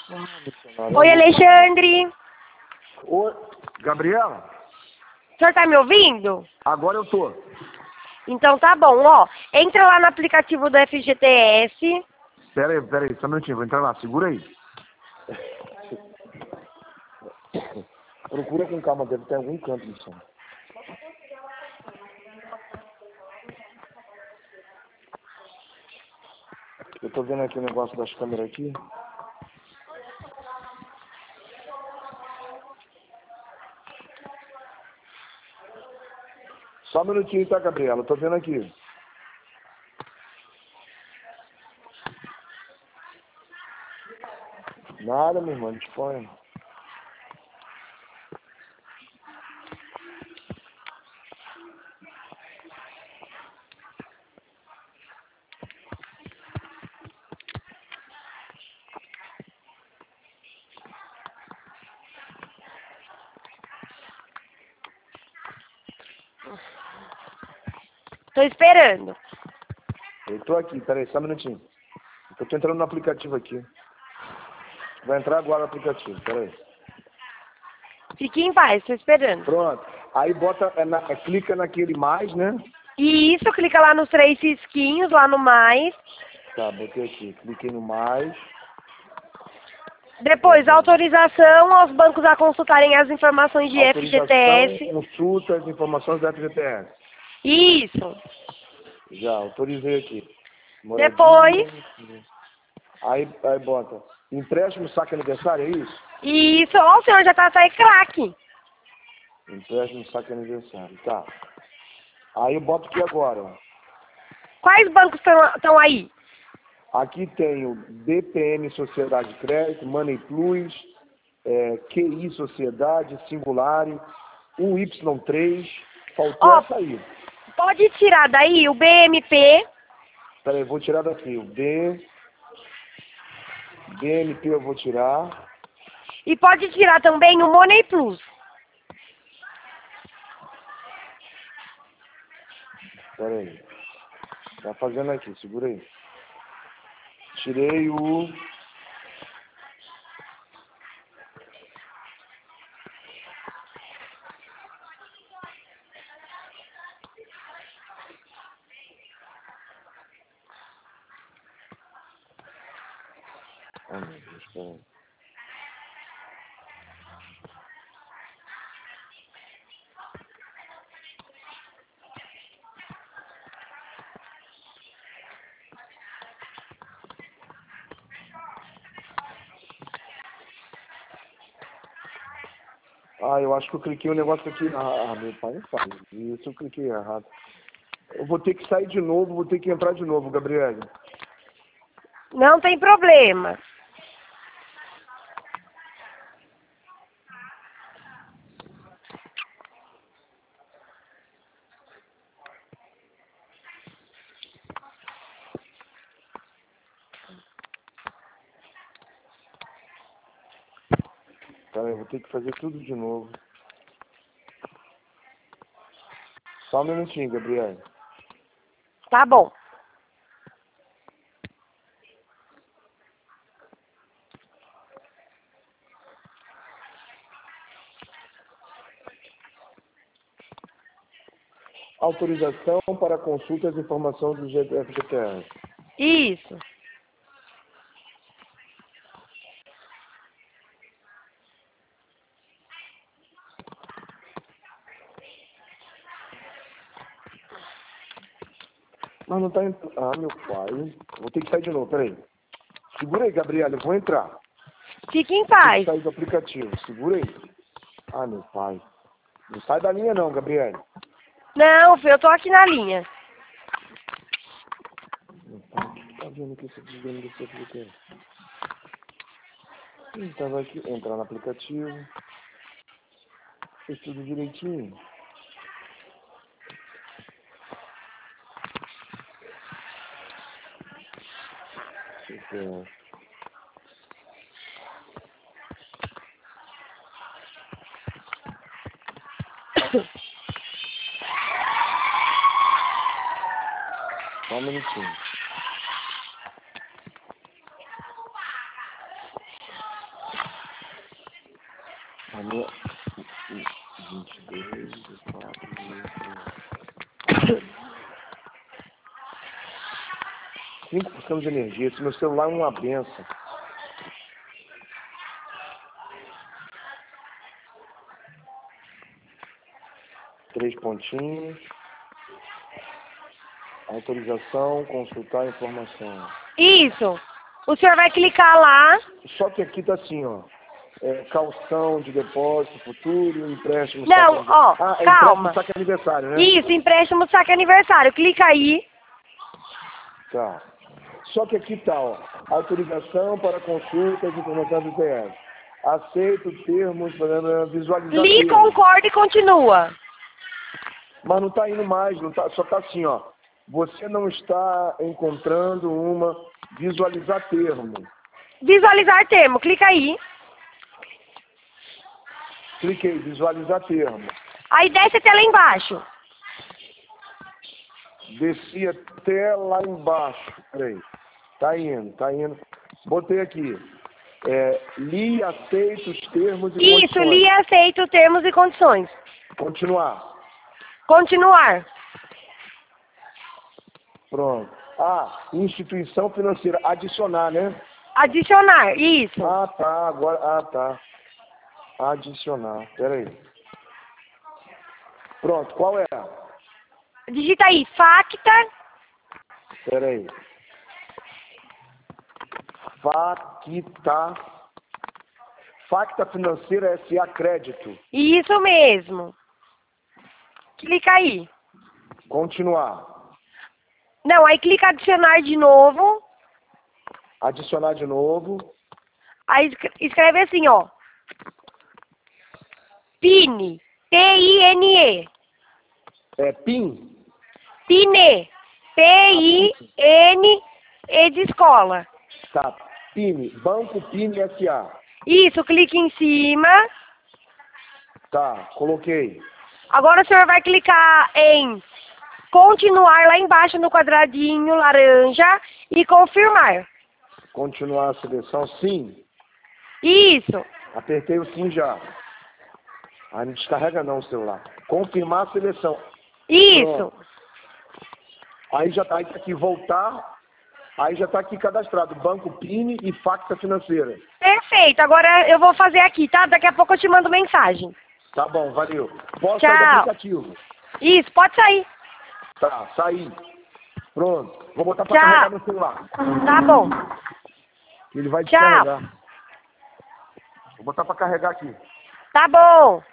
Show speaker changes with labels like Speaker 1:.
Speaker 1: Missionário.
Speaker 2: Oi, Alexandre.
Speaker 1: Oi, Gabriela?
Speaker 2: O senhor tá me ouvindo?
Speaker 1: Agora eu tô.
Speaker 2: Então tá bom, ó. Entra lá no aplicativo do FGTS.
Speaker 1: Pera aí, só um minutinho, vou entrar lá, segura aí. Procura com calma, deve ter algum canto disso. Eu tô vendo aqui o negócio das câmeras aqui. Só um minutinho, tá, Gabriela? Eu tô vendo aqui. Nada, meu irmão, disponha.
Speaker 2: Tô esperando.
Speaker 1: Eu tô aqui, peraí, só um minutinho. Eu tô entrando no aplicativo aqui. Vai entrar agora no aplicativo, peraí.
Speaker 2: Fique em paz, tô esperando.
Speaker 1: Pronto. Aí bota, clica naquele mais, né?
Speaker 2: E isso, clica lá nos 3 risquinhos, lá no mais.
Speaker 1: Tá, botei aqui. Cliquei no mais.
Speaker 2: Depois, autorização aos bancos a consultarem as informações de
Speaker 1: Autorização,
Speaker 2: FGTS.
Speaker 1: consulta as informações da FGTS.
Speaker 2: Isso.
Speaker 1: Já, autorizei aqui.
Speaker 2: Depois,
Speaker 1: Aí bota. Empréstimo saque aniversário, é isso?
Speaker 2: isso. Ó, o senhor já tá aí craque.
Speaker 1: Empréstimo saque aniversário, tá. Aí eu boto aqui agora, ó.
Speaker 2: Quais bancos estão aí?
Speaker 1: Aqui tem o BPM Sociedade de Crédito, Money Plus, QI Sociedade, Singulari, UY3, faltou
Speaker 2: Ó,
Speaker 1: essa aí.
Speaker 2: pode tirar daí o BMP.
Speaker 1: Peraí, vou tirar daqui. O BNP eu vou tirar.
Speaker 2: E pode tirar também o Money Plus.
Speaker 1: Peraí. Tá fazendo aqui, segura aí. Tirei o... Ah, meu Deus, peraí. Ah, eu acho que eu cliquei um negócio aqui. Ah, meu pai não faz. Isso eu cliquei errado. Eu vou ter que sair de novo, vou ter que entrar de novo, Gabriele.
Speaker 2: Não tem problema.
Speaker 1: Peraí, eu vou ter que fazer tudo de novo. Só um minutinho, Gabriele.
Speaker 2: Tá bom.
Speaker 1: Autorização para consulta das informações do FGTS.
Speaker 2: Isso.
Speaker 1: Mas não tá entrando. Ah, meu pai. Vou ter que sair de novo, peraí. Segura aí, Gabriela, eu vou entrar.
Speaker 2: Fique em
Speaker 1: Vou ter
Speaker 2: paz.
Speaker 1: que sair do aplicativo. Segura aí. Ah, meu pai. Não sai da linha não, Gabriela.
Speaker 2: Não, filho, eu tô aqui na linha.
Speaker 1: Meu pai, o que tá vendo que esse desgrama desse FGTS? Tava aqui, entrar no aplicativo. Fez tudo direitinho. FGTS. Só um minutinho. A minha... 22, 4, 5% de energia. Esse meu celular é uma benção. Três pontinhos. Autorização, consultar informação.
Speaker 2: Isso. O senhor vai clicar lá.
Speaker 1: Só que aqui tá assim, ó. Calção de depósito futuro, empréstimo
Speaker 2: Não,
Speaker 1: saque
Speaker 2: ó,
Speaker 1: empréstimo
Speaker 2: calma.
Speaker 1: saque aniversário, né?
Speaker 2: Isso, empréstimo saque aniversário. Clica aí.
Speaker 1: Tá. Só que aqui tá, ó. Autorização para consulta de informação do IPS. Aceito termos, visualizar
Speaker 2: Li,
Speaker 1: termos.
Speaker 2: concorda e continua.
Speaker 1: Mas não tá indo mais, não tá, só tá assim, ó. Você não está encontrando uma visualizar termo.
Speaker 2: Visualizar termo. Clica aí.
Speaker 1: Cliquei, visualizar termo.
Speaker 2: Aí desce até lá embaixo.
Speaker 1: Desci até lá embaixo. Peraí. Tá indo. Botei aqui. Li e aceito os termos e
Speaker 2: Isso,
Speaker 1: condições.
Speaker 2: li e aceito termos e condições.
Speaker 1: Continuar.
Speaker 2: Continuar.
Speaker 1: Pronto. Instituição financeira. Adicionar, né?
Speaker 2: Adicionar. Isso.
Speaker 1: Tá. Agora. Tá. Adicionar. Peraí. Pronto. Qual é?
Speaker 2: Digita aí. Facta.
Speaker 1: Peraí. Facta Financeira S.A. Crédito.
Speaker 2: Isso mesmo. Clica aí.
Speaker 1: Continuar.
Speaker 2: Não, aí clica adicionar de novo.
Speaker 1: Adicionar de novo.
Speaker 2: Aí escreve assim, ó. PINE. P-I-N-E.
Speaker 1: PIN?
Speaker 2: PINE. P-I-N-E de escola.
Speaker 1: Tá. PIN. Banco PIN S.A.
Speaker 2: Isso, clique em cima.
Speaker 1: Tá, coloquei.
Speaker 2: Agora o senhor vai clicar em continuar lá embaixo no quadradinho laranja e confirmar.
Speaker 1: Continuar a seleção, sim.
Speaker 2: Isso.
Speaker 1: Apertei o sim já. Não descarrega não o celular. Confirmar a seleção.
Speaker 2: Isso.
Speaker 1: Pronto. Aí já tá aqui, voltar. Aí já tá aqui cadastrado. Banco PIN e Facta Financeira.
Speaker 2: Perfeito. Agora eu vou fazer aqui, tá? Daqui a pouco eu te mando mensagem.
Speaker 1: Tá bom, valeu. Posso
Speaker 2: Tchau.
Speaker 1: sair do aplicativo?
Speaker 2: Isso, pode sair.
Speaker 1: Tá, saí. Pronto. Vou botar pra
Speaker 2: Tchau.
Speaker 1: carregar no celular.
Speaker 2: Tá bom.
Speaker 1: Ele vai
Speaker 2: Tchau.
Speaker 1: descarregar. Vou botar pra carregar aqui.
Speaker 2: Tá bom.